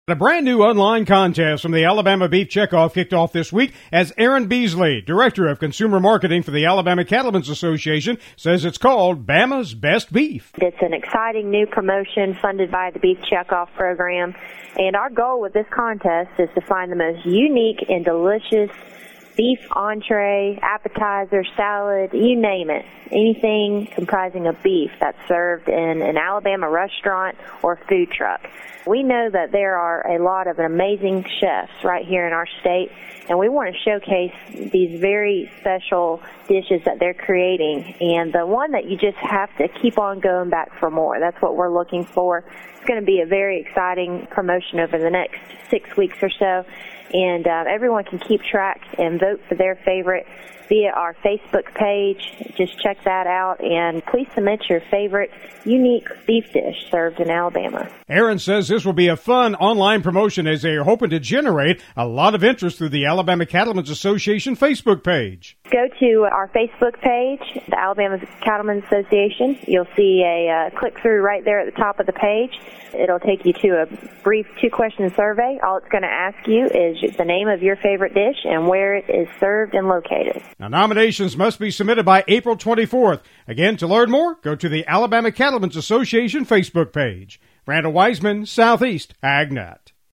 A brand new online contest from the Alabama Beef Checkoff kicked off this week as Aaron Beasley, Director of Consumer Marketing for the Alabama Cattlemen's Association, says it's called Bama's Best Beef. It's an exciting new promotion funded by the Beef Checkoff program, and our goal with this contest is to find the most unique and delicious beef entree, appetizer, salad, you name it. Anything comprising of beef that's served in an Alabama restaurant or food truck. We know that there are a lot of amazing chefs right here in our state, and we want to showcase these very special dishes that they're creating, and the one that you just have to keep on going back for more. That's what we're looking for. It's going to be a very exciting promotion over the next 6 weeks or so, and everyone can keep track and vote for their favorite via our Facebook page. Just check that out, and please submit your favorite unique beef dish served in Alabama. Aaron says this will be a fun online promotion as they are hoping to generate a lot of interest through the Alabama Cattlemen's Association Facebook page. Go to our Facebook page, the Alabama Cattlemen's Association. You'll see a click-through right there at the top of the page. It'll take you to a brief 2-question survey. All it's going to ask you is the name of your favorite dish and where it is served and located. Now, nominations must be submitted by April 24th. Again, to learn more, go to the Alabama Cattlemen's Association Facebook page. Randall Wiseman, Southeast AgNet.